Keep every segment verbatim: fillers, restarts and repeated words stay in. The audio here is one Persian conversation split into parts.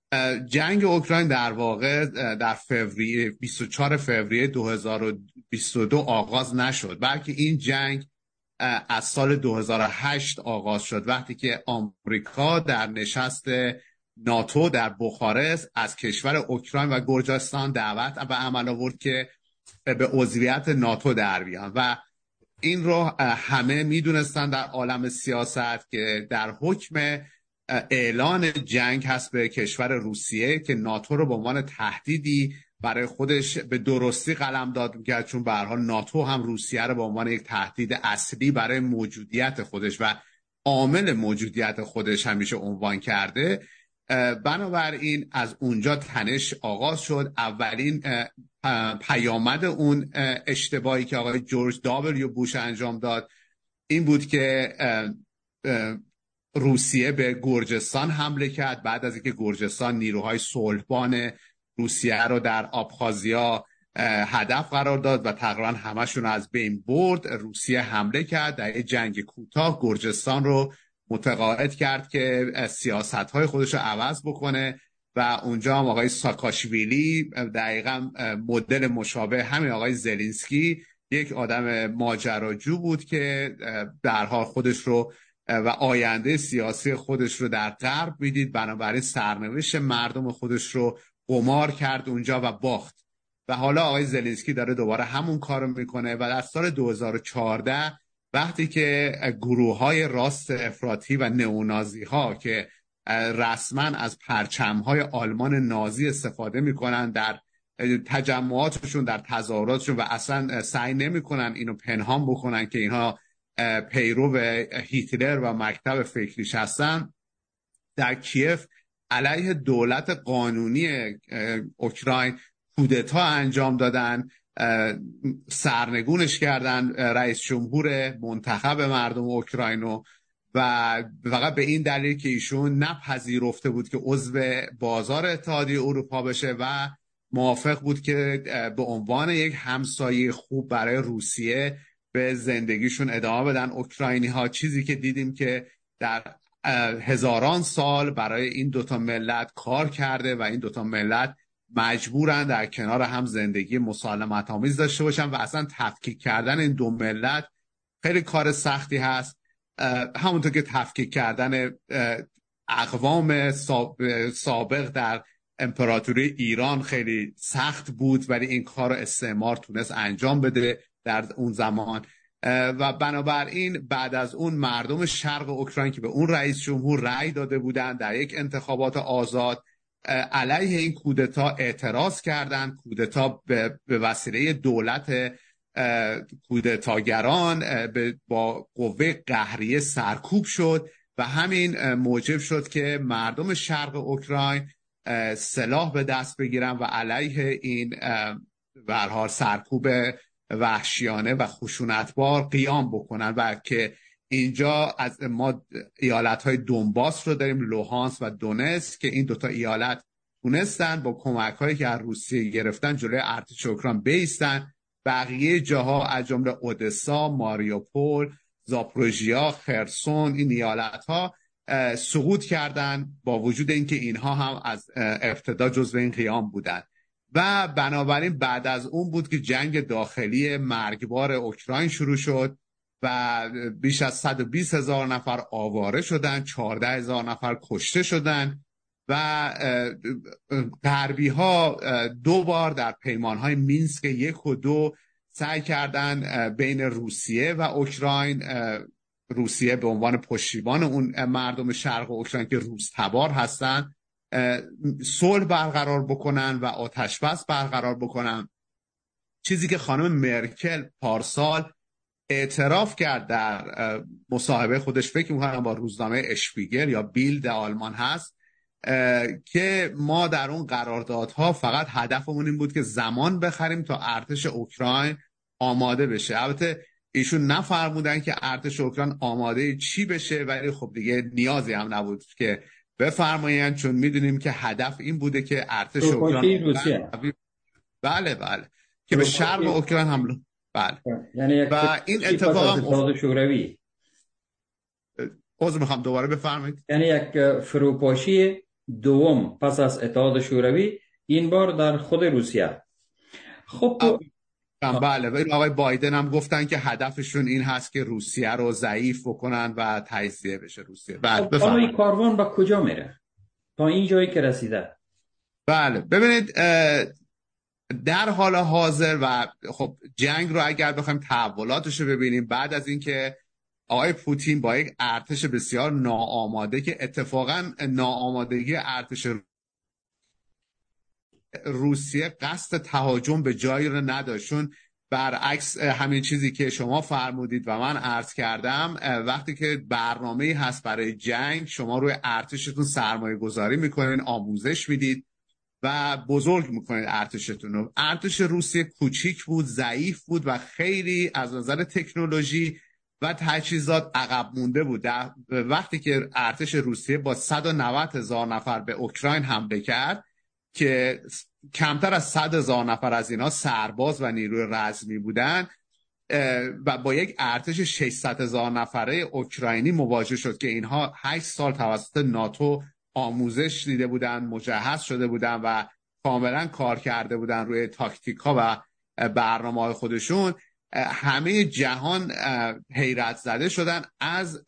جنگ اوکراین در واقع در فوریه بیست و چهارم فوریه دو هزار و بیست و دو آغاز نشد، بلکه این جنگ از سال دو هزار و هشت آغاز شد، وقتی که آمریکا در نشست ناتو در بخارست از کشور اوکراین و گرجستان دعوت به عمل آورد که به عضویت ناتو در بیان و این رو همه میدونستن در عالم سیاست که در حکم اعلان جنگ هست به کشور روسیه که ناتو رو به عنوان تهدیدی برای خودش به درستی قلمداد می‌کرد، چون به هر حال ناتو هم روسیه رو به عنوان یک تهدید اصلی برای موجودیت خودش و عامل موجودیت خودش همیشه عنوان کرده. بنابراین از اونجا تنش آغاز شد. اولین پیامد اون اشتباهی که آقای جورج دابلیو بوش انجام داد این بود که روسیه به گرجستان حمله کرد. بعد از اینکه گرجستان نیروهای صلحبان روسیه رو در آبخازیا هدف قرار داد و تقریبا همشون از بین برد، روسیه حمله کرد در یک جنگ کوتاه گرجستان رو متقاعد کرد که سیاست‌های خودش رو عوض بکنه و اونجا هم آقای ساکاشویلی دقیقاً مدل مشابه همین آقای زلنسکی یک آدم ماجراجو بود که در حال خودش رو و آینده سیاسی خودش رو در غرب میدید، بنابراین سرنوشت مردم خودش رو قمار کرد اونجا و باخت. و حالا آقای زلنسکی داره دوباره همون کارو میکنه و در سال دو هزار و چهارده وقتی که گروه‌های راست افراطی و نئونازی ها که رسما از پرچم‌های آلمان نازی استفاده میکنن در تجمعاتشون، در تظاهراتشون و اصلا سعی نمیکنن اینو پنهان بکنن که اینها پیرو هیتلر و مکتب فکریش هستن، در کیف علیه دولت قانونی اوکراین کودتا انجام دادن، سرنگونش کردن رئیس جمهور منتخب مردم اوکراینو و فقط به این دلیل که ایشون نپذیرفته بود که عضو بازار اتحادیه اروپا بشه و موافق بود که به عنوان یک همسایه خوب برای روسیه به زندگیشون ادامه بدن اوکراینی ها. چیزی که دیدیم که در هزاران سال برای این دوتا ملت کار کرده و این دوتا ملت مجبورن در کنار هم زندگی مسالمت آمیز داشته باشن و اصلا تفکیک کردن این دو ملت خیلی کار سختی هست، همونطور که تفکیک کردن اقوام سابق در امپراتوری ایران خیلی سخت بود، ولی این کار استعمار تونست انجام بده در اون زمان. و بنابراین بعد از اون مردم شرق اوکراین که به اون رئیس جمهور رأی داده بودند در یک انتخابات آزاد علیه این کودتا اعتراض کردند. کودتا به وسیله دولت کودتاگران با قوه قهریه سرکوب شد و همین موجب شد که مردم شرق اوکراین سلاح به دست بگیرن و علیه این به هر حال سرکوب وحشیانه و خشونتبار قیام بکنن و که اینجا از ما ایالت‌های دونباس رو داریم، لوهانس و دونتسک، که این دوتا ایالت تونستن با کمک‌هایی که از روسیه گرفتن جلوی ارتش اوکراین بایستن. بقیه جاها از جمله اودسا، ماریوپول، زاپروژیا، خرسون، این ایالت‌ها سقوط کردن با وجود اینکه اینها هم از ابتدا جزو این قیام بودن. و بنابراین بعد از اون بود که جنگ داخلی مرگبار اوکراین شروع شد و بیش از صد و بیست هزار نفر آواره شدن، چهارده هزار نفر کشته شدن و غربی ها دو بار در پیمان های مینسک یک و دو سعی کردن بین روسیه و اوکراین، روسیه به عنوان پشتیبان اون مردم شرق اوکراین که روس تبار هستن، صلح برقرار بکنن و آتش بس برقرار بکنن. چیزی که خانم مرکل پارسال اعتراف کرد در مصاحبه خودش، فکر می‌کنم با روزنامه اشپیگل یا بیلد آلمان هست، که ما در اون قراردادها فقط هدفمون این بود که زمان بخریم تا ارتش اوکراین آماده بشه. البته ایشون نفرمودن که ارتش اوکراین آماده چی بشه، ولی خب دیگه نیازی هم نبود که بفرمایند، چون میدونیم که هدف این بوده که ارتش اوکراین روسیه بله بله که به شرق اوکراین حمله بله یعنی یک و این اتفاق اتحاد شوروی عذر میخوام دوباره بفرمایید. یعنی یک فروپاشی دوم پس از اتحاد شوروی، این بار در خود روسیه. خب بله، و این آقای بایدن هم گفتن که هدفشون این هست که روسیه رو ضعیف بکنن و تجزیه بشه روسیه. بله خب حالا این بفرمایید. کاروان به کجا میره تا این جایی که رسیده؟ بله ببینید، در حال حاضر و خب جنگ رو اگر بخوایم تحولاتش رو ببینیم، بعد از اینکه آقای پوتین با یک ارتش بسیار ناآماده، که اتفاقا ناآمادگی ارتش روسیه قصد تهاجم به جایی رو نداشت، چون برعکس همین چیزی که شما فرمودید و من عرض کردم، وقتی که برنامه‌ای هست برای جنگ، شما روی ارتشتون سرمایه گذاری میکنین، آموزش میدید و بزرگ میکنید ارتشتون رو. ارتش روسیه کوچیک بود، ضعیف بود و خیلی از نظر تکنولوژی و تجهیزات عقب مونده بود. در وقتی که ارتش روسیه با صد و نود هزار نفر به اوکراین حمله کرد، که کمتر از صد هزار نفر از اینا سرباز و نیروی رزمی بودن، و با یک ارتش ششصد هزار نفره اوکراینی مواجه شد که اینها هشت سال توسط ناتو آموزش دیده بودن، مجهز شده بودن و کاملا کار کرده بودن روی تاکتیک ها و برنامه های خودشون. همه جهان حیرت زده شدن از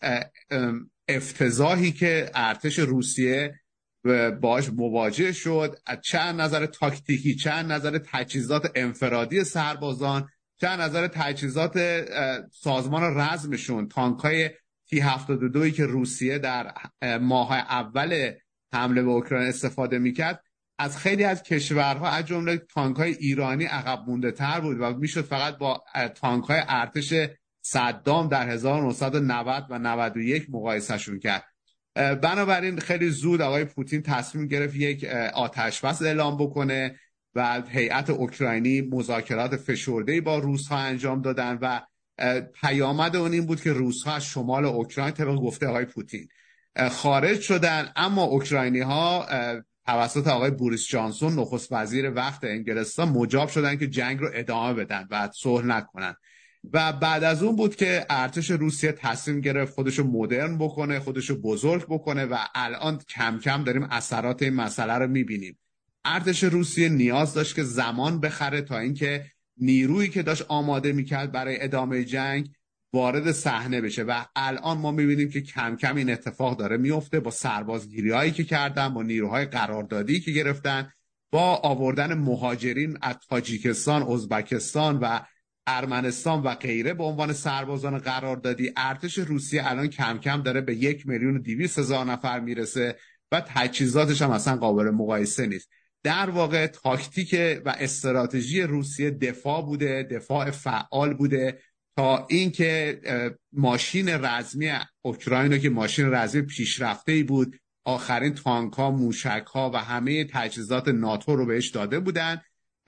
افتضاحی که ارتش روسیه باش مواجه شد، چه از نظر تاکتیکی، چه از نظر تجهیزات انفرادی سربازان، چه از نظر تجهیزات سازمان رزمشون. تانک‌های تی هفتاد و دو که روسیه در ماه‌های اول حمله به اوکراین استفاده میکرد، از خیلی از کشورها از جمله تانک‌های ایرانی عقب مونده تر بود و میشد فقط با تانک‌های ارتش صدام در هزار و نهصد و نود و نود و یک مقایسهشون کرد. بنابراین خیلی زود آقای پوتین تصمیم گرفت یک آتش بس اعلام بکنه و هیئت اوکراینی مذاکرات فشرده‌ای با روس‌ها انجام دادن و پیامد اون این بود که روس‌ها از شمال اوکراین طبق گفته آقای پوتین خارج شدن، اما اوکراینی‌ها توسط آقای بوریس جانسون نخست وزیر وقت انگلستان مجاب شدن که جنگ رو ادامه بدن و صلح نکنن. و بعد از اون بود که ارتش روسیه تصمیم گرفت خودشو مدرن بکنه، خودشو بزرگ بکنه و الان کم کم داریم اثرات این مسئله رو میبینیم. ارتش روسیه نیاز داشت که زمان بخره تا اینکه نیرویی که داشت آماده میکرد برای ادامه جنگ وارد صحنه بشه و الان ما میبینیم که کم کم این اتفاق داره میفته با سربازگیری هایی که کردن، با نیروهای قراردادی که گرفتن، با آوردن مهاجرین از تاجیکستان، ازبکستان و ارمنستان و غیره به عنوان سربازان قراردادی. ارتش روسیه الان کم کم داره به یک میلیون و دویست هزار نفر میرسه و تجهیزاتش هم اصلا قابل مقایسه نیست. در واقع تاکتیک و استراتژی روسیه دفاع بوده، دفاع فعال بوده، تا اینکه ماشین رزمی اوکراین رو که ماشین رزمی پیشرفته‌ای بود، آخرین تانک‌ها، موشک‌ها و همه تجهیزات ناتو رو بهش داده بودن،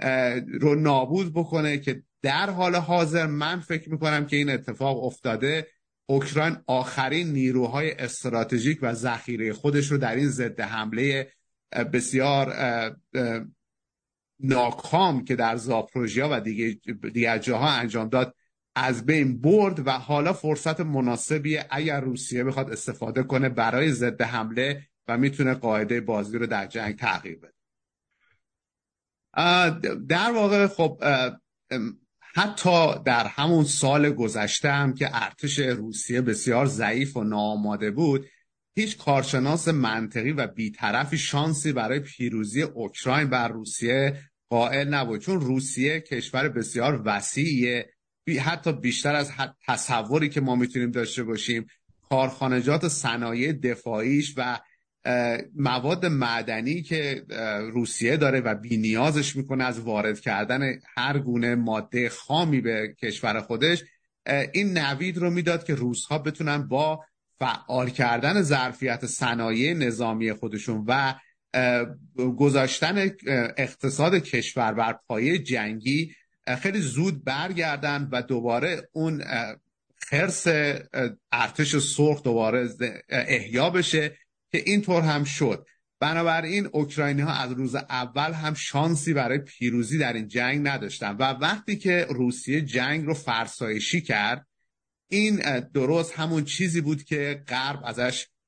رو نابود بکنه. که در حال حاضر من فکر میکنم که این اتفاق افتاده. اوکراین آخرین نیروهای استراتژیک و ذخیره خودش رو در این ضد حمله بسیار ناکام که در زاپروژیا و دیگه دیگر جاها انجام داد از بین برد و حالا فرصت مناسبیه اگر روسیه بخواد استفاده کنه برای ضد حمله و میتونه قاعده بازی رو در جنگ تغییر بده. در واقع خب حتی در همون سال گذشته هم که ارتش روسیه بسیار ضعیف و ناآماده بود، هیچ کارشناس منطقی و بیطرفی شانسی برای پیروزی اوکراین بر روسیه قائل نبود، چون روسیه کشور بسیار وسیعیه، حتی بیشتر از تصوری که ما میتونیم داشته باشیم. کارخانجات صنایع دفاعیش و مواد معدنی که روسیه داره و بی نیازش میکنه از وارد کردن هر گونه ماده خامی به کشور خودش، این نوید رو میداد که روس‌ها بتونن با فعال کردن ظرفیت صنایع نظامی خودشون و گذاشتن اقتصاد کشور بر پایه جنگی خیلی زود برگردن و دوباره اون خرس ارتش سرخ دوباره احیا بشه، که اینطور هم شد. بنابراین اوکراینی ها از روز اول هم شانسی برای پیروزی در این جنگ نداشتن و وقتی که روسیه جنگ رو فرسایشی کرد، این درست همون چیزی بود که غرب ازش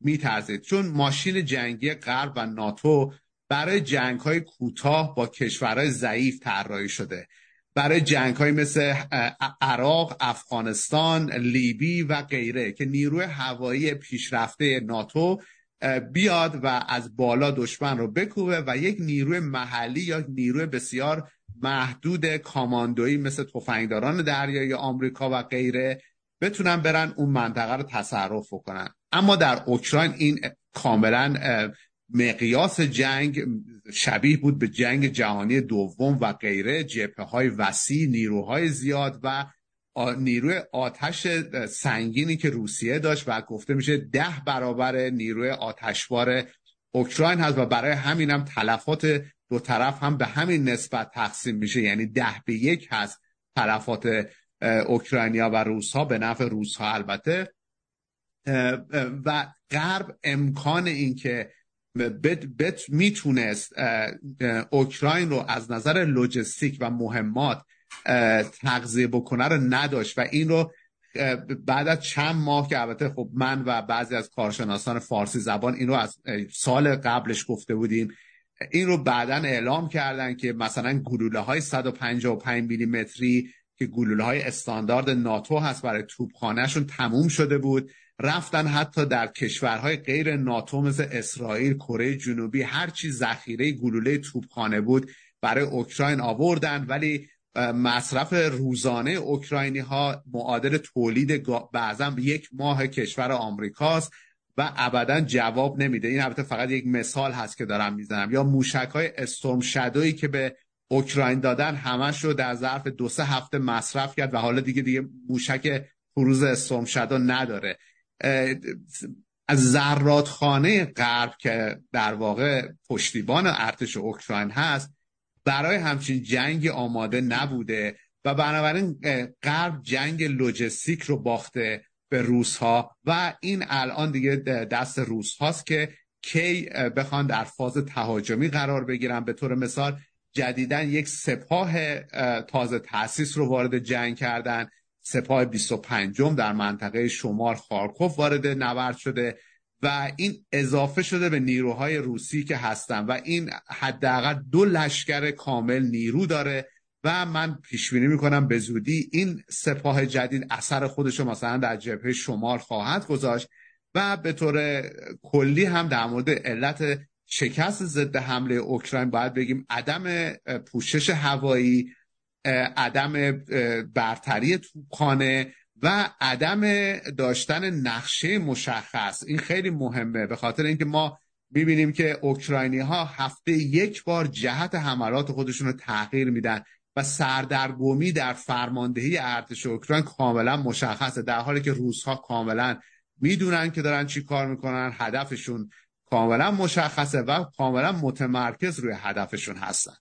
میترسید، چون ماشین جنگی غرب و ناتو برای جنگ‌های کوتاه با کشورهای ضعیف طراحی شده، برای جنگ‌های مثل عراق، افغانستان، لیبی و غیره که نیروی هوایی پیشرفته ناتو بیاد و از بالا دشمن رو بکوبه و یک نیروی محلی یا نیروی بسیار محدود کاماندویی مثل تفنگداران دریایی آمریکا و غیره بتونن برن اون منطقه رو تصرف کنن. اما در اوکراین این کاملا مقیاس جنگ شبیه بود به جنگ جهانی دوم و غیره، جبهه‌های وسیع، نیروهای زیاد و نیروی آتش سنگینی که روسیه داشت و گفته میشه ده برابر نیروی آتشبار اوکراین هست و برای همین هم تلفات دو طرف هم به همین نسبت تقسیم میشه، یعنی ده به یک هست تلفات اوکراینیا و روس‌ها به نفع روس‌ها البته. و غرب امکان این که بت بت میتونست اوکراین رو از نظر لوجستیک و مهمات تغذیه بکنه رو نداشت و این رو بعد از چند ماه که البته خب من و بعضی از کارشناسان فارسی زبان این رو از سال قبلش گفته بودیم، این رو بعداً اعلام کردن که مثلا گلوله های صد و پنجاه و پنج میلیمتری که گلوله های استاندارد ناتو هست برای توپخانهشون تموم شده بود، رفتن حتی در کشورهای غیر ناتو مثل اسرائیل، کره جنوبی، هر چی ذخیره گلوله توپخانه بود برای اوکراین آوردن، ولی مصرف روزانه اوکراینی ها معادل تولید بعضا یک ماه کشور آمریکاست و ابدا جواب نمیده. این البته فقط یک مثال هست که دارم میزنم. یا موشک های استورم شادویی که به اوکراین دادن همش رو در ظرف دو سه هفته مصرف کرد و حالا دیگه دیگه موشک کروز استورم شادو نداره. از زرادخانه غرب که در واقع پشتیبان ارتش اوکراین هست برای همچین جنگی آماده نبوده و بنابراین غرب جنگ لوجستیک رو باخته به روس ها و این الان دیگه دست روس هاست که کی بخوان در فاز تهاجمی قرار بگیرن. به طور مثال جدیداً یک سپاه تازه تأسیس رو وارد جنگ کردن، سپاه بیست و پنجم در منطقه شمال خارکوف وارد نبرد شده و این اضافه شده به نیروهای روسی که هستن و این حداقل دو لشکر کامل نیرو داره و من پیش بینی میکنم به زودی این سپاه جدید اثر خودش رو مثلا در جبهه شمال خواهد گذاشت و به طور کلی هم در مورد علت شکست ضد حمله اوکراین باید بگیم عدم پوشش هوایی، عدم برتری توپخانه و عدم داشتن نقشه مشخص. این خیلی مهمه به خاطر اینکه ما میبینیم که اوکراینی ها هفته یک بار جهت حملات خودشون رو تغییر میدن و سردرگمی در فرماندهی ارتش اوکراین کاملا مشخصه، در حالی که روس ها کاملا میدونن که دارن چی کار میکنن، هدفشون کاملا مشخصه و کاملا متمرکز روی هدفشون هستن.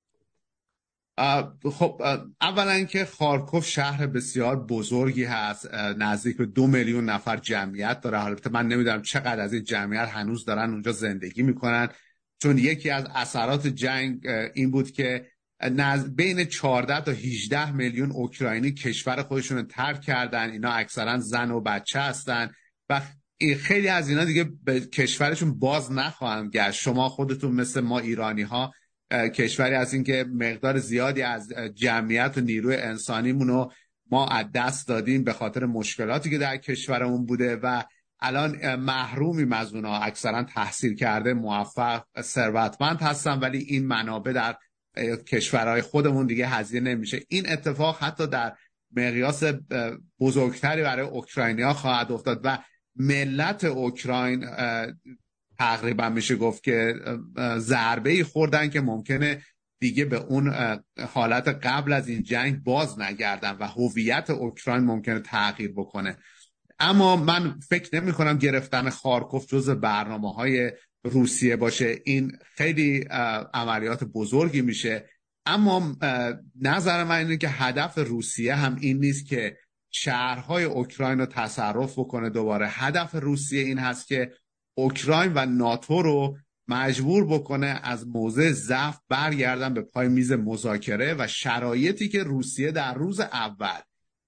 خب اولا که خارکوف شهر بسیار بزرگی هست، نزدیک به دو میلیون نفر جمعیت داره. البته من نمیدونم چقدر از این جمعیت هنوز دارن اونجا زندگی میکنن، چون یکی از اثرات جنگ این بود که بین چهارده تا هجده میلیون اوکراینی کشور خودشون رو ترک کردن. اینا اکثرا زن و بچه هستن و خیلی از اینا دیگه به کشورشون باز نخواهند گشت. شما خودتون مثل ما ایرانی ها کشوری از این که مقدار زیادی از جمعیت و نیروی انسانیمون رو ما از دست دادیم به خاطر مشکلاتی که در کشورمون بوده و الان محرومیم از اونا. اکثرا تحصیل کرده، موفق، ثروتمند هستن ولی این منابع در کشورهای خودمون دیگه هزینه نمیشه. این اتفاق حتی در مقیاس بزرگتری برای اوکراینیا خواهد افتاد و ملت اوکراین تقریبا میشه گفت که ضربه‌ای خوردن که ممکنه دیگه به اون حالت قبل از این جنگ باز نگردن و هویت اوکراین ممکنه تغییر بکنه. اما من فکر نمی کنم گرفتن خارکوف جزء برنامه‌های روسیه باشه. این خیلی عملیات بزرگی میشه، اما نظر من اینه که هدف روسیه هم این نیست که شهرهای اوکراین رو تصرف بکنه. دوباره هدف روسیه این هست که اوکراین و ناتو رو مجبور بکنه از موضع ضعف برگردن به پای میز مذاکره و شرایطی که روسیه در روز اول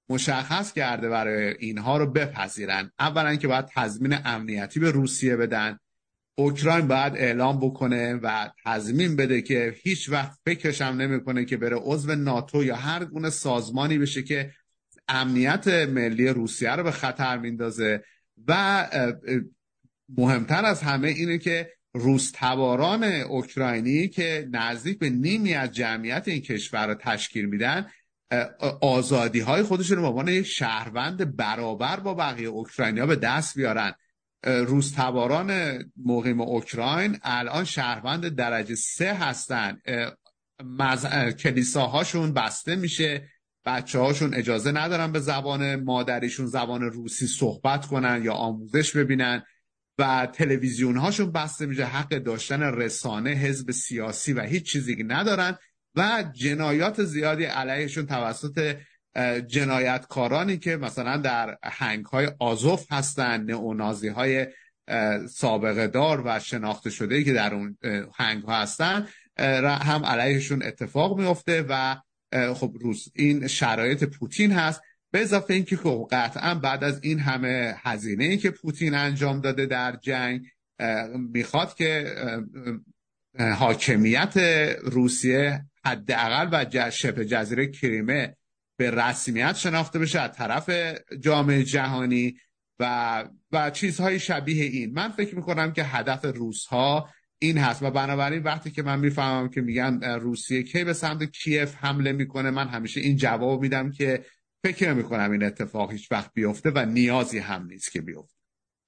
مشخص کرده برای اینها رو بپذیرن. اولا که باید تضمین امنیتی به روسیه بدن، اوکراین باید اعلام بکنه و تضمین بده که هیچ وقت فکرش هم نمیکنه که بره عضو ناتو یا هر گونه سازمانی بشه که امنیت ملی روسیه رو به خطر میندازه. و مهمتر از همه اینه که روس تباران اوکراینی که نزدیک به نیمی از جمعیت این کشور رو تشکیل میدن، آزادی های خودشون رو به عنوان یک شهروند برابر با بقیه اوکراینیا به دست بیارن. روس تباران مقیم اوکراین الان شهروند درجه سه هستن. مز... کلیساهاشون بسته میشه، بچه هاشون اجازه ندارن به زبان مادریشون زبان روسی صحبت کنن یا آموزش ببینن و تلویزیون هاشون بسته میشه، حق داشتن رسانه، حزب سیاسی و هیچ چیزی ندارن و جنایات زیادی علیهشون توسط جنایتکارانی که مثلا در هنگ های آزوف هستن، نئونازی های سابقه دار و شناخته شده که در اون هنگ ها هستن هم علیهشون اتفاق میفته. و خب روز این شرایط پوتین هست، به اضافه اینکه خب قطعا بعد از این همه هزینه‌ای که پوتین انجام داده در جنگ میخواد که حاکمیت روسیه حداقل و شبه جزیره کریمه به رسمیت شناخته بشه از طرف جامعه جهانی و و چیزهای شبیه این. من فکر میکنم که هدف روس‌ها این هست و بنابراین وقتی که من میفهمم که میگن روسیه کی به سمت کیف حمله میکنه، من همیشه این جواب میدم که فکر نمیکنم این اتفاق هیچ وقت بیفته و نیازی هم نیست که بیفته.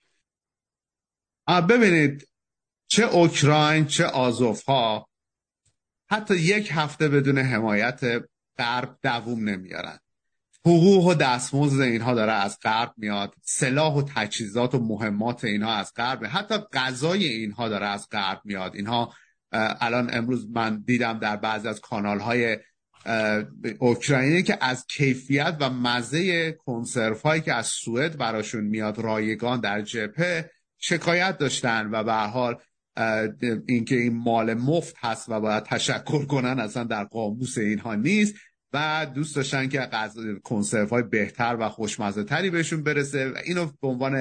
ببینید چه اوکراین چه آزوف ها حتی یک هفته بدون حمایت غرب دووم نمیارن. حقوق و دستمزد اینها داره از غرب میاد، سلاح و تجهیزات و مهمات اینها از غرب، حتی غذای اینها داره از غرب میاد. اینها الان امروز من دیدم در بعضی از کانال های اوکراینی که از کیفیت و مزه کنسرو هایی که از سوئد براشون میاد رایگان در جبهه شکایت داشتن و به هر حال اینکه این مال مفت هست و باید تشکر کنن اصلا در قاموس اینها نیست و دوست داشتن که کنسرو های بهتر و خوشمزه تری بهشون برسه. و اینو به عنوان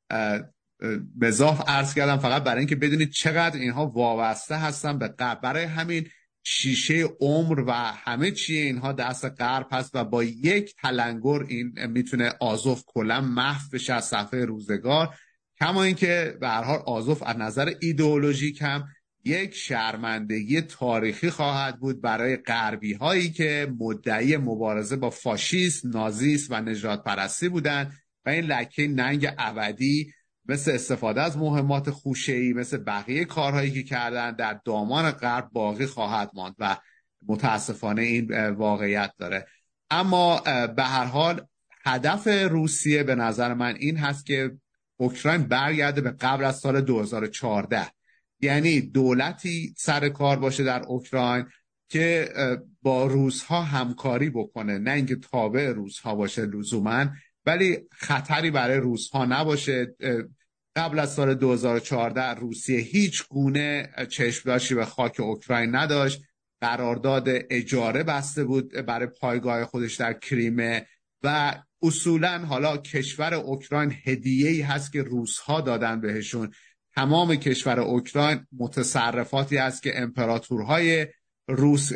مزاح عرض کردم فقط برای اینکه بدونید چقدر اینها وابسته هستن به غرب. برای همین شیشه عمر و همه چی اینها دست غرب هست و با یک تلنگر این میتونه آزوف کلا محو بشه از صفحه روزگار. کما اینکه به هر حال آزوف از نظر ایدئولوژیک هم یک شرمندگی تاریخی خواهد بود برای غربی هایی که مدعی مبارزه با فاشیسم، نازیسم و نژاد پرستی بودن و این لکه ننگ ابدی مثل استفاده از مهمات خوشه‌ای، مثل بقیه کارهایی که کردن در دامان غرب باقی خواهد ماند و متاسفانه این واقعیت داره. اما به هر حال هدف روسیه به نظر من این هست که اوکراین برگرده به قبل از سال دو هزار و چهارده، یعنی دولتی سر کار باشه در اوکراین که با روس‌ها همکاری بکنه، نه اینکه تابع روس‌ها باشه لزوماً، ولی خطری برای روس‌ها نباشه. قبل از سال دو هزار و چهارده روسیه هیچ گونه چشم‌داشتی به خاک اوکراین نداشت. قرارداد اجاره بسته بود برای پایگاه خودش در کریمه و اصولاً حالا کشور اوکراین هدیه‌ای هست که روس‌ها دادن بهشون. تمام کشور اوکراین متصرفاتی است که امپراتورهای روس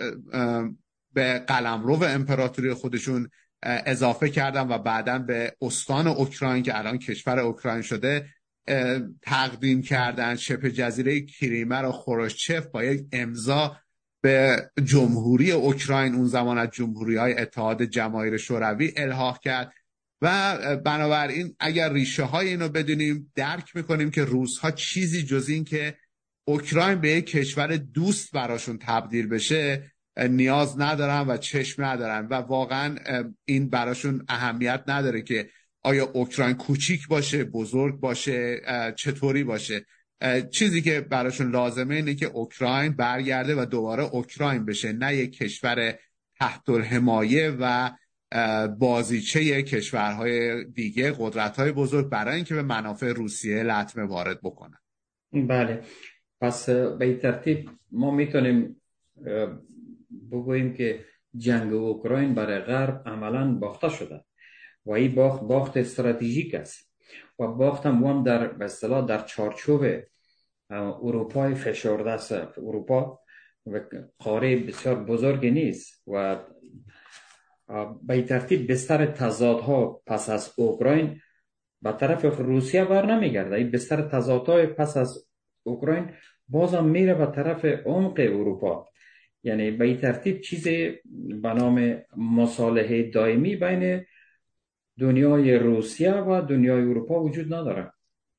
به قلمرو امپراتوری خودشون اضافه کردن و بعداً به استان اوکراین که الان کشور اوکراین شده تقدیم کردن. شبه جزیره کریمه را خروشچف با یک امضا به جمهوری اوکراین، اون زمان از جمهوری‌های اتحاد جماهیر شوروی، الحاق کرد و بنابراین اگر ریشه های اینو بدونیم درک میکنیم که روس‌ها چیزی جز این که اوکراین به یک کشور دوست براشون تبدیل بشه نیاز ندارن و چشم ندارن و واقعا این براشون اهمیت نداره که آیا اوکراین کوچیک باشه، بزرگ باشه، چطوری باشه. چیزی که براشون لازمه اینه که اوکراین برگرده و دوباره اوکراین بشه، نه یک کشور تحت الحمایه و بازیچه کشورهای دیگه، قدرت‌های بزرگ، برای اینکه به منافع روسیه لطمه وارد بکنن. بله، پس به این ترتیب ما میتونیم بگوییم که جنگ اوکراین برای غرب عملا باخته شده و این باخت باخت استراتژیک است و باخت هم هم در به اصطلاح در چارچوب اروپای فشرده است. اروپا و قاره بسیار بزرگی نیست و به این ترتیب بستر تضادها پس از اوکراین به طرف روسیه بر نمیگرده. این بستر تضادهای پس از اوکراین بازم میره به طرف عمق اروپا. یعنی به این ترتیب چیزی به نام مصالحه دائمی بین دنیای روسیه و دنیای اروپا وجود نداره.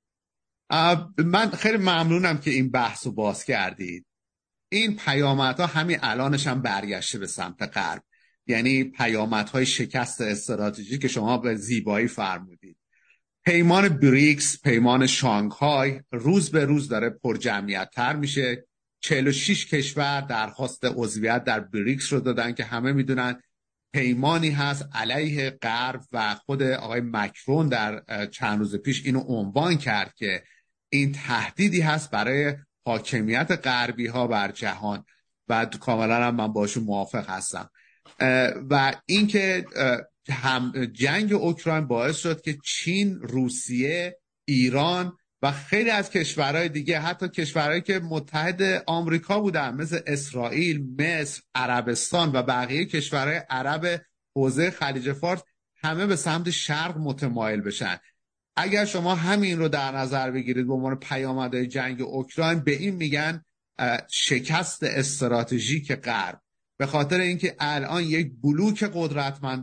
من خیلی ممنونم که این بحث رو باز کردید. این پیامدها همین الانش هم برگشته به سمت غرب، یعنی پیامدهای شکست استراتژی که شما به زیبایی فرمودید. پیمان بریکس، پیمان شانگهای روز به روز داره پر جمعیت تر میشه. چهل و شش کشور درخواست عضویت در بریکس رو دادن که همه میدونن پیمانی هست علیه غرب و خود آقای مکرون در چند روز پیش اینو عنوان کرد که این تهدیدی هست برای حاکمیت غربی ها بر جهان و کاملا هم من باشون موافق هستم. و اینکه هم جنگ اوکراین باعث شد که چین، روسیه، ایران و خیلی از کشورهای دیگه، حتی کشورهایی که متحد آمریکا بودن مثل اسرائیل، مصر، عربستان و بقیه کشورهای عرب حوزه خلیج فارس، همه به سمت شرق متمایل بشن. اگر شما همین رو در نظر بگیرید به عنوان پیامدهای جنگ اوکراین، به این میگن شکست استراتژیک غرب، به خاطر اینکه الان یک بلوک قدرتمند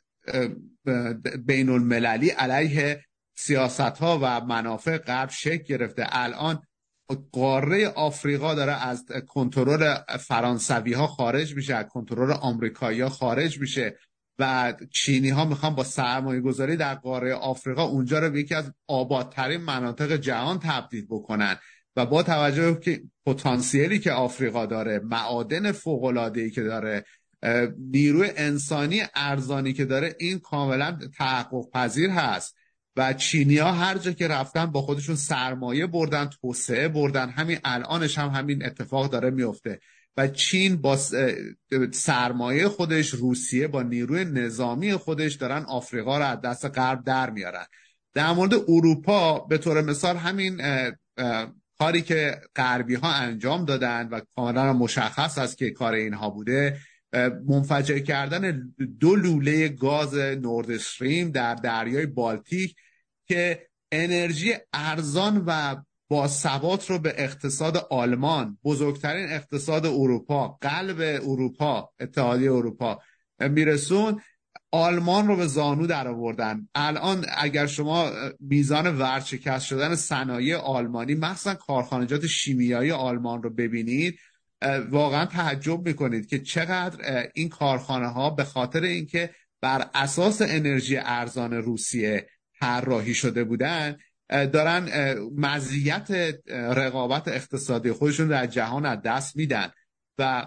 بین المللی علیه سیاست ها و منافع غرب شکل گرفته. الان قاره آفریقا داره از کنترل فرانسوی ها خارج میشه، از کنترل آمریکایی ها خارج میشه و چینی ها میخوان با سرمایه گذاری در قاره آفریقا اونجا رو به یکی از آبادترین مناطق جهان تبدیل بکنن. و با توجه به پتانسیلی که آفریقا داره، معادن فوق‌العاده‌ای که داره، نیروی انسانی ارزانی که داره، این کاملا تحقق پذیر هست. و چینی‌ها هر جا که رفتن با خودشون سرمایه بردن، توسعه بردن. همین الانش هم همین اتفاق داره میفته و چین با سرمایه خودش، روسیه با نیروی نظامی خودش دارن آفریقا رو از دست غرب در میارن. در مورد اروپا به طور مثال همین کاری که غربی ها انجام دادن و کاملا مشخص است که کار اینها بوده، منفجر کردن دو لوله گاز نورد استریم در دریای بالتیک که انرژی ارزان و با ثبات رو به اقتصاد آلمان، بزرگترین اقتصاد اروپا، قلب اروپا، اتحادیه اروپا میرسون، آلمان رو به زانو در آوردن. الان اگر شما میزان ورشکست شدن صنایع آلمانی، مخصوصا کارخانجات شیمیایی آلمان رو ببینید، واقعا تعجب میکنید که چقدر این کارخانه ها به خاطر اینکه بر اساس انرژی ارزان روسیه طراحی شده بودن، دارن مزیت رقابت اقتصادی خودشون در جهان از دست میدن. و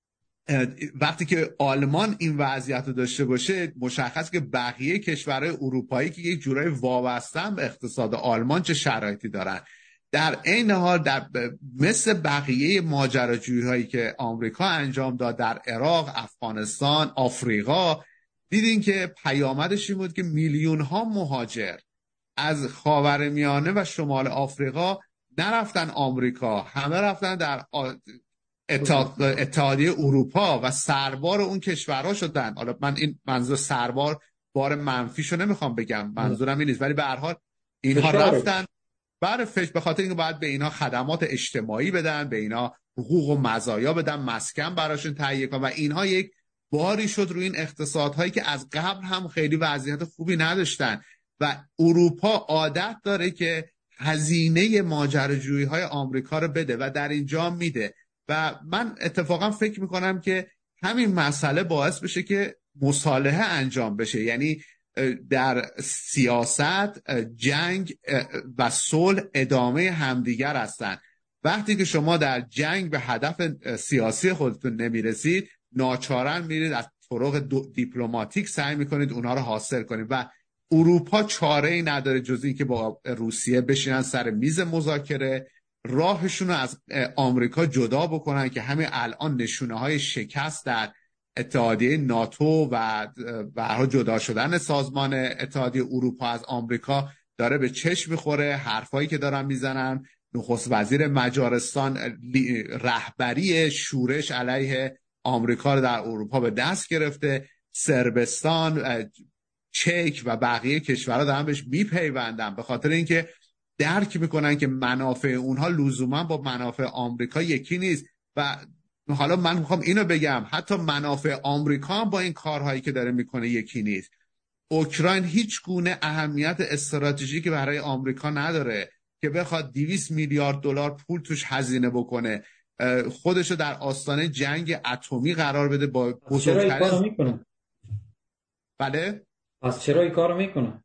وقتی که آلمان این وضعیت رو داشته باشه، مشخص که بقیه کشورهای اروپایی که یک جورای وابستن به اقتصاد آلمان چه شرایطی دارن. در عین حال در مثل بقیه ماجراجویی هایی که آمریکا انجام داد در عراق، افغانستان، آفریقا، دیدین که پیامدش این بود که میلیون ها مهاجر از خاورمیانه و شمال آفریقا نرفتن آمریکا، همه رفتن در اتحادیه اروپا و سربار اون کشورها شدن. حالا من این منظور سربار بار منفیشو نمیخوام بگم، منظورم این نیست، ولی به هر حال اینها رفتن برای فش به خاطر اینکه باید به اینا خدمات اجتماعی بدن، به اینا حقوق و مزایا بدن، مسکن براشون تهیه کنن و اینها یک باری شد روی این اقتصادهایی که از قبل هم خیلی وضعیت خوبی نداشتن. و اروپا عادت داره که هزینه ماجراجویی های آمریکا رو بده و در اینجا میده. و من اتفاقا فکر میکنم که همین مسئله باعث بشه که مصالحه انجام بشه. یعنی در سیاست، جنگ و صلح ادامه همدیگر هستن. وقتی که شما در جنگ به هدف سیاسی خودتون نمیرسید، ناچارن میرید از طرق دیپلماتیک سعی میکنید اونها رو حاصل کنید و اروپا چاره ای نداره جز این که با روسیه بشینن سر میز مذاکره، راهشون رو از آمریکا جدا بکنن که همین الان نشونه های شکست در اتحادیه ناتو و به هر حال جدا شدن سازمان اتحادیه اروپا از آمریکا داره به چشم میخوره. حرفایی که دارن میزنن، نخست وزیر مجارستان رهبری شورش علیه آمریکا رو در اروپا به دست گرفته، صربستان، چک و بقیه کشورها دارن بهش میپیوندن به خاطر اینکه درک میکنن که منافع اونها لزوما با منافع آمریکا یکی نیست. و حالا من میخوام اینو بگم، حتی منافع آمریکا هم با این کارهایی که داره میکنه یکی نیست. اوکراین هیچ گونه اهمیت استراتژیکی برای آمریکا نداره که بخواد دویست میلیارد دلار پول توش هزینه بکنه، خودشو در آستانه جنگ اتمی قرار بده با بزرگترین. چرا این کارو میکنه؟ بله؟ پس چرا این کارو میکنه؟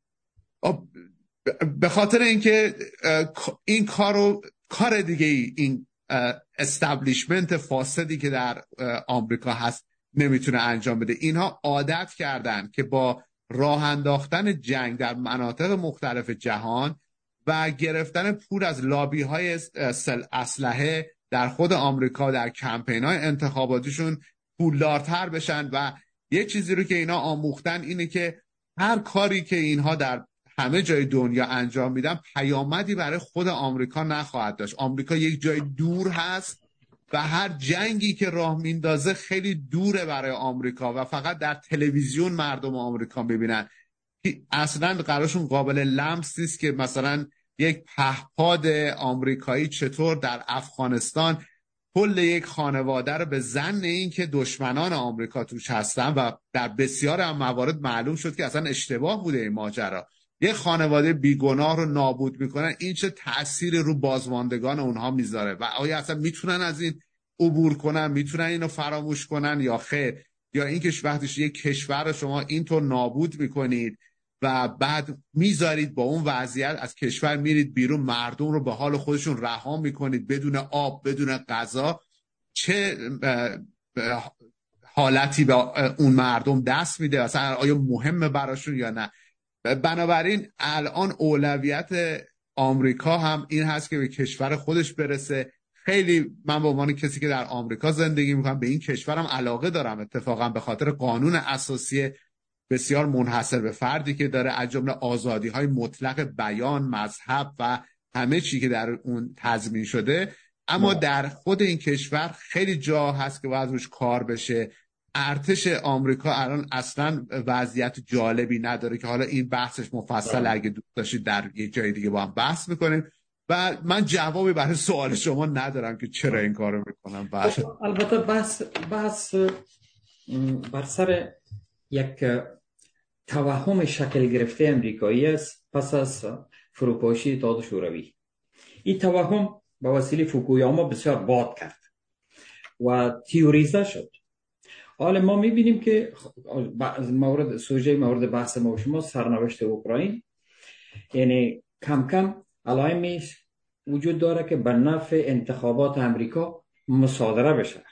به خاطر اینکه این کارو کار دیگه ای این استابلیشمنت فاسدی که در آمریکا هست نمیتونه انجام بده. اینها عادت کردن که با راه انداختن جنگ در مناطق مختلف جهان و گرفتن پول از لابی های اسلحه در خود آمریکا در کمپین های انتخاباتیشون پولدارتر بشن. و یه چیزی رو که اینا آموختن اینه که هر کاری که اینها در همه جای دنیا انجام میدن پیامدی برای خود آمریکا نخواهد داشت. آمریکا یک جای دور هست و هر جنگی که راه میندازه خیلی دوره برای آمریکا و فقط در تلویزیون مردم آمریکا ببینن. اصلا قرارشون قابل لمس نیست که مثلا یک پهپاد آمریکایی چطور در افغانستان کل یک خانواده رو به ظن این که دشمنان آمریکا توش هستن و در بسیار هم موارد معلوم شد که اصلا اشتباه بوده این ماجرا، یک خانواده بیگناه رو نابود میکنن. این چه تأثیری رو بازماندگان اونها میذاره و آیا اصلا میتونن از این عبور کنن، میتونن اینو فراموش کنن یا خیر؟ یا اینکه وقتش یک کشور رو شما اینطور نابود میکنید و بعد میذارید با اون وضعیت از کشور میرید بیرون، مردم رو به حال خودشون رها میکنید بدون آب بدون غذا، چه حالتی به اون مردم دست میده؟ اصلا آیا مهمه براشون یا نه؟ بنابراین الان اولویت آمریکا هم این هست که به کشور خودش برسه. خیلی من به عنوان کسی که در آمریکا زندگی میکنم به این کشورم علاقه دارم، اتفاقا به خاطر قانون اساسی بسیار منحصر به فردی که داره، از جمله آزادی‌های مطلق بیان، مذهب و همه چی که در اون تضمین شده. اما در خود این کشور خیلی جا هست که باید روش کار بشه. ارتش آمریکا الان اصلا وضعیت جالبی نداره که حالا این بحثش مفصل اگه دوست داشتید در یک جای دیگه با هم بحث میکنیم و من جوابی برای سوال شما ندارم که چرا این کارو میکنم. البته بحث بحث بر سر یک توهم شکل گرفته امریکایی است پس از فروپاشی اتحاد شوروی. این توهم به وسیله فوکویاما بسیار باد کرد و تیوریزه شد. حالا ما میبینیم که مورد سوژه مورد بحث ما و شما سرنوشت اوکراین، یعنی کم کم علائمی وجود داره که به نفع انتخابات امریکا مصادره بشه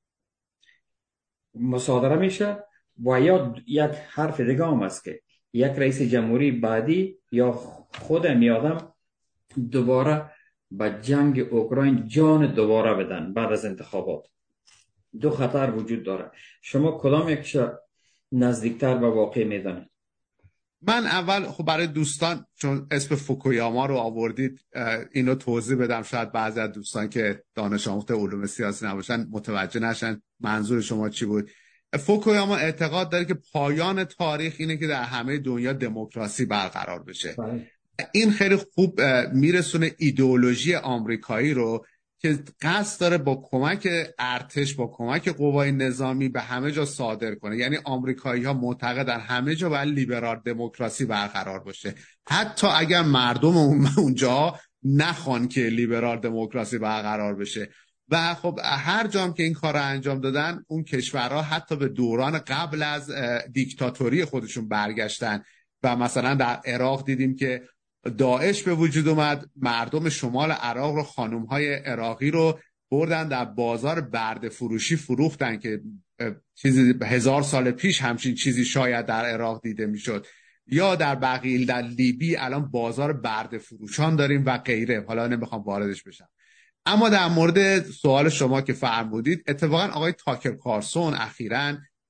مصادره میشه و یا یک حرف دیگه هم است که یک رئیس جمهوری بعدی یا خود می آدم دوباره به جنگ اوکراین جان دوباره بدن بعد از انتخابات. دو خطر وجود داره. شما کدام یکش نزدیکتر به واقع میدانید؟ من اول خب برای دوستان چون اسم فوکویاما رو آوردید اینو توضیح بدم، شاید بعضی از دوستان که دانش آموخته علوم سیاسی نباشن متوجه نشن منظور شما چی بود. فوکویاما اعتقاد داره که پایان تاریخ اینه که در همه دنیا دموکراسی برقرار بشه. باید. این خیلی خوب میرسونه ایدئولوژی آمریکایی رو که قصد داره با کمک ارتش، با کمک قوای نظامی به همه جا صادر کنه. یعنی آمریکایی ها معتقدن همه جا باید لیبرال دموکراسی برقرار باشه، حتی اگر مردم اونجا نخوان که لیبرال دموکراسی برقرار بشه. و خب هر جام که این کار رو انجام دادن اون کشورها حتی به دوران قبل از دیکتاتوری خودشون برگشتن و مثلا در عراق دیدیم که داعش به وجود اومد، مردم شمال عراق رو، خانم‌های عراقی رو بردن در بازار برده فروشی فروختن که چیزی هزار سال پیش همچین چیزی شاید در عراق دیده میشد. یا در بقیل در لیبی الان بازار برده فروشان داریم و غیره. حالا نمیخوام واردش بشم. اما در مورد سوال شما که فرمودید، اتفاقا آقای تاکر کارسون اخیراً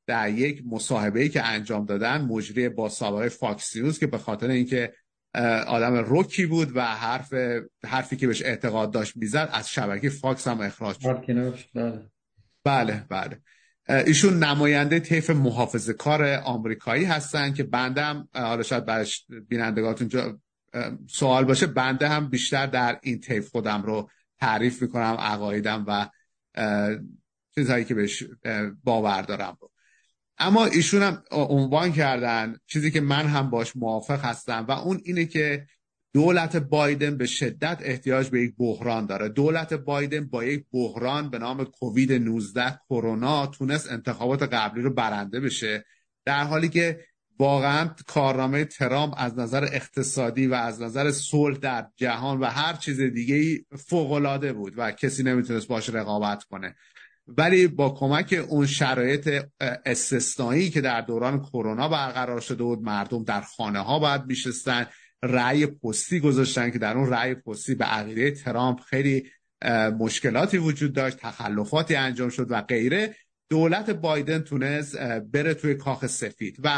در یک مصاحبه‌ای که انجام دادن، مجری با سابقه فاکس نیوز که به خاطر اینکه آدم روکی بود و حرف حرفی که بهش اعتقاد داشت میزد، از شبکه فاکس هم اخراج شد. بله بله بله. ایشون نماینده طیف محافظه‌کار آمریکایی هستن که بنده هم، حالا شاید برای بینندگانتون سوال باشه، بنده هم بیشتر در این طیف خودم رو تعریف میکنم، عقایدم و چیزهایی که بهش باور دارم رو. اما ایشون هم عنوان کردن چیزی که من هم باش موافق هستم و اون اینه که دولت بایدن به شدت احتیاج به یک بحران داره. دولت بایدن با یک بحران به نام کووید نوزده کرونا تونست انتخابات قبلی رو برنده بشه، در حالی که واقعا کارنامه ترامپ از نظر اقتصادی و از نظر صلح در جهان و هر چیز دیگه‌ای فوق‌العاده بود و کسی نمیتونست باش رقابت کنه. ولی با کمک اون شرایط استثنایی که در دوران کرونا برقرار شده بود، مردم در خانه ها باید میشستن، رأی پستی گذاشتن که در اون رأی پستی به عقیده ترامپ خیلی مشکلاتی وجود داشت، تخلفاتی انجام شد و غیره. دولت بایدن تونست بره توی کاخ سفید و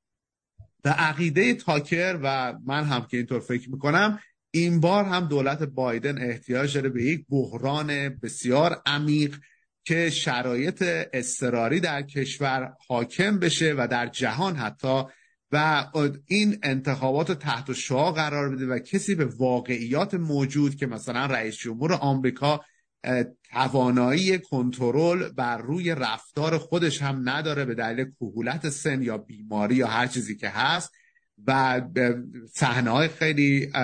به عقیده تاکر و من هم که اینطور فکر میکنم، این بار هم دولت بایدن احتیاج داره به یک بحران بسیار عمیق که شرایط اضطراری در کشور حاکم بشه و در جهان حتی، و این انتخابات تحت شعاع قرار بده و کسی به واقعیات موجود که مثلا رئیس جمهور آمریکا توانایی کنترل بر روی رفتار خودش هم نداره به دلیل کهولت سن یا بیماری یا هر چیزی که هست و صحنه‌های خیلی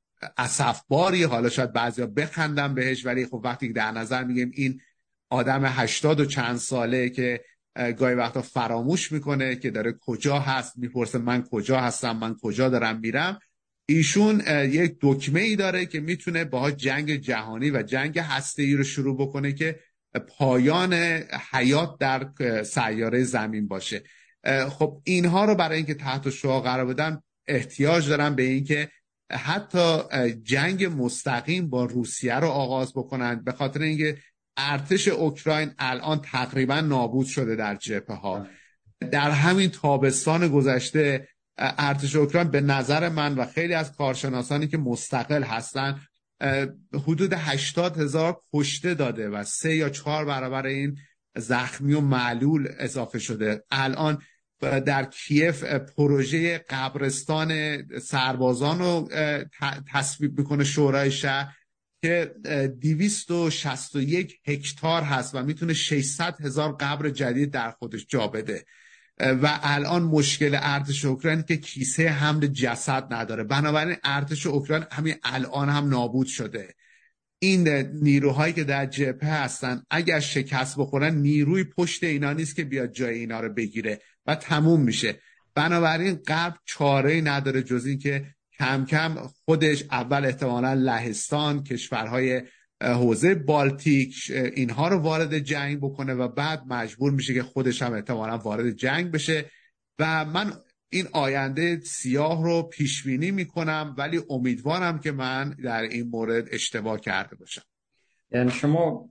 اسفباری، حالا شاید بعضیا بخندن بهش، ولی خب وقتی در نظر میگیم این آدم هشتاد و چند ساله که گاهی وقتا فراموش میکنه که داره کجا هست، میپرسه من کجا هستم، من کجا دارم میرم، ایشون یک دکمه ای داره که میتونه باها جنگ جهانی و جنگ هسته‌ای رو شروع بکنه که پایان حیات در سیاره زمین باشه. خب اینها رو برای اینکه تحت شعاع قرار بدن احتیاج دارن به اینکه حتی جنگ مستقیم با روسیه رو آغاز بکنن، به خاطر اینکه ارتش اوکراین الان تقریبا نابود شده در جبهه ها. در همین تابستان گذشته ارتش اوکراین به نظر من و خیلی از کارشناسانی که مستقل هستن حدود هشتاد هزار کشته داده و سه یا چهار برابر این زخمی و معلول اضافه شده. الان در کیف پروژه قبرستان سربازان رو تصویب میکنه شورای شهر که دویست و شصت و یک هکتار هست و میتونه ششصد هزار قبر جدید در خودش جا بده. و الان مشکل ارتش اوکراین که کیسه حمل جسد نداره، بنابراین ارتش اوکراین همین الان هم نابود شده. این نیروهایی که در جبهه هستن اگر شکست بخورن، نیروی پشت اینا نیست که بیاد جای اینا رو بگیره و تموم میشه. بنابراین غرب چاره‌ای نداره جز این که کم کم خودش اول احتمالاً لهستان، کشورهای حوزه بالتیک، اینها رو وارد جنگ بکنه و بعد مجبور میشه که خودش هم احتمالاً وارد جنگ بشه. و من این آینده سیاه رو پیش بینی میکنم، ولی امیدوارم که من در این مورد اشتباه کرده باشم. یعنی شما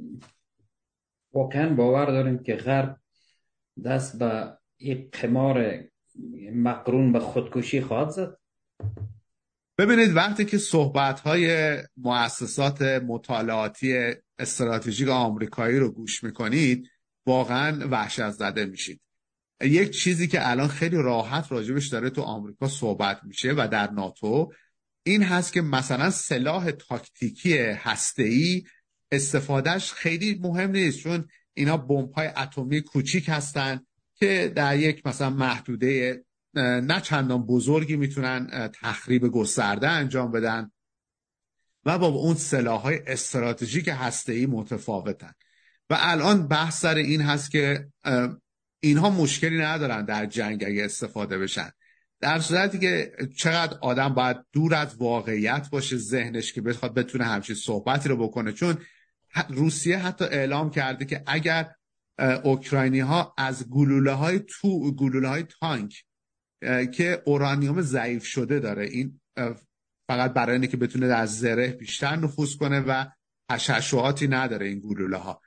واقعا باور دارید که غرب دست به یک قمار مقرون به خودکشی خواهد زد؟ ببینید، وقتی که صحبت‌های مؤسسات مطالعاتی استراتژیک آمریکایی رو گوش میکنید واقعا وحشت زده میشید. یک چیزی که الان خیلی راحت راجبش داره تو آمریکا صحبت میشه و در ناتو، این هست که مثلا سلاح تاکتیکی هسته‌ای استفادهش خیلی مهم نیست، چون اینا بمب‌های اتمی کوچیک هستن که در یک مثلا محدوده نه چندان بزرگی میتونن تخریب گسترده انجام بدن و با اون سلاح‌های استراتژیک هسته‌ای متفاوتن. و الان بحث سر این هست که اینها مشکلی ندارن در جنگ اگه استفاده بشن، در صورتی که چقدر آدم باید دور از واقعیت باشه ذهنش که بخواد بتونه همچین صحبتی رو بکنه. چون روسیه حتی اعلام کرده که اگر اوکراینی ها از گلوله های تو گلوله های تانک که اورانیوم ضعیف شده داره، این فقط برای اینه که بتونه در زره بیشتر نفوذ کنه و تشعشعاتی نداره این گلوله ها،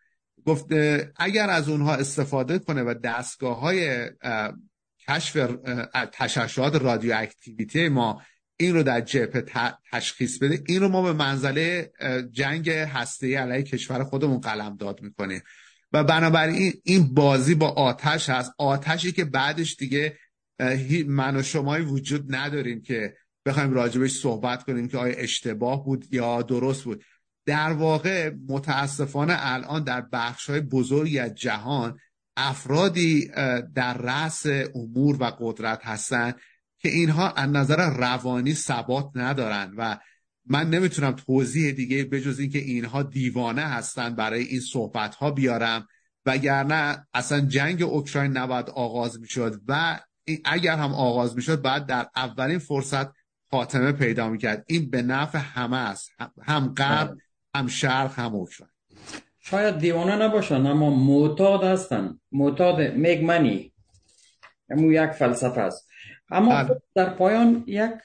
گفت اگر از اونها استفاده کنه و دستگاه های کشف تشعشعات رادیواکتیویته ما این رو در جبهه تشخیص بده، این رو ما به منزله جنگ هسته‌ای علیه کشور خودمون قلمداد میکنیم. و بنابراین این بازی با آتش هست، آتشی که بعدش دیگه من و شمایی وجود نداریم که بخوایم راجبش صحبت کنیم که آیا اشتباه بود یا درست بود. در واقع متاسفانه الان در بخش‌های بزرگی از جهان افرادی در رأس امور و قدرت هستن که اینها از نظر روانی ثبات ندارن و من نمیتونم توضیح دیگه بجز این که اینها دیوانه هستن برای این صحبت‌ها بیارم، وگرنه اصلا جنگ اوکراین نباید آغاز میشد و اگر هم آغاز میشد باید در اولین فرصت خاتمه پیدا میکرد. این به نفع همه است، هم غرب هم شرق هم اوکراین. شاید دیوانه نباشن اما معتاد هستن، معتاد میگمنی، همون یک فلسفه است. اما در پایان یک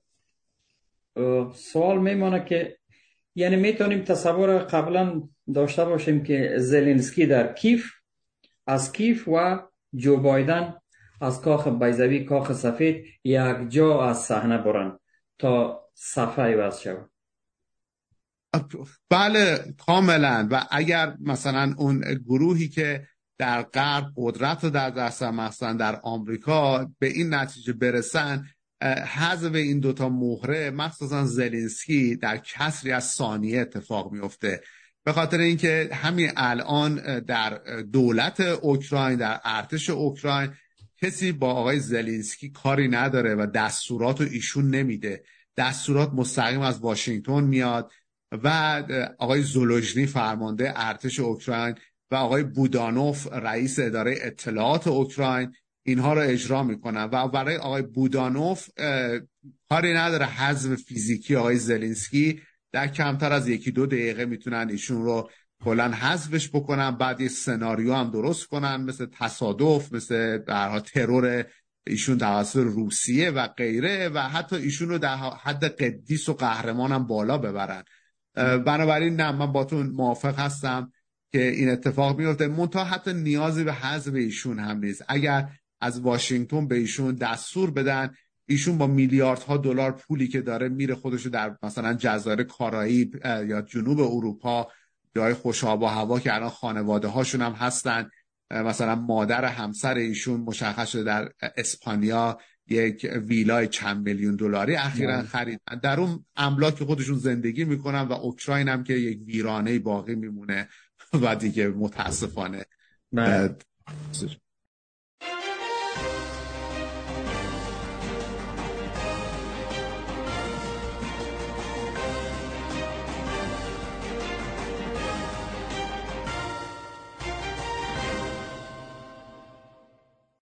سوال میمانه که یعنی میتونیم تصور قبلا داشته باشیم که زلنسکی در کیف از کیف و جو بایدن از کاخ بیضوی کاخ سفید یک جا از صحنه برن تا صفحه عوض شود. بله کاملا. و اگر مثلا اون گروهی که در غرب قدرت رو در دست هستن در آمریکا به این نتیجه برسن، حذف این دوتا مهره مخصوصا زلنسکی در کسری از ثانیه اتفاق میفته، به خاطر اینکه همین الان در دولت اوکراین در ارتش اوکراین کسی با آقای زلنسکی کاری نداره و دستورات رو ایشون نمیده، دستورات مستقیم از واشنگتن میاد و آقای زولوژنی فرمانده ارتش اوکراین و آقای بودانوف رئیس اداره اطلاعات اوکراین اینها رو اجرا میکنن و برای آقای بودانوف کاری نداره حذف فیزیکی آقای زلنسکی، در کمتر از یکی دو دقیقه میتونن ایشون رو کلا حذفش بکنن، بعد یه سناریو هم درست کنن مثل تصادف، مثل در حال ترور ایشون توسط روسیه و غیره و حتی ایشون رو در حد قدیس و قهرمان هم بالا ببرن. بنابراین نه، من باتون موافق هستم که این اتفاق میفته، منتها حتی نیازی به حذف ایشون هم نیست. اگر از واشنگتن به ایشون دستور بدن، ایشون با میلیاردها دلار پولی که داره میره خودشو در مثلا جزایر کارائیب یا جنوب اروپا جای خوش آب و هوا که الان خانواده هاشون هم هستن، مثلا مادر همسر ایشون مشخص شده در اسپانیا یک ویلای چند میلیون دلاری اخیراً خریدن، در اون املاک خودشون زندگی میکنن و اوکراین هم که یک ویرانه باقی میمونه و دیگه متاسفانه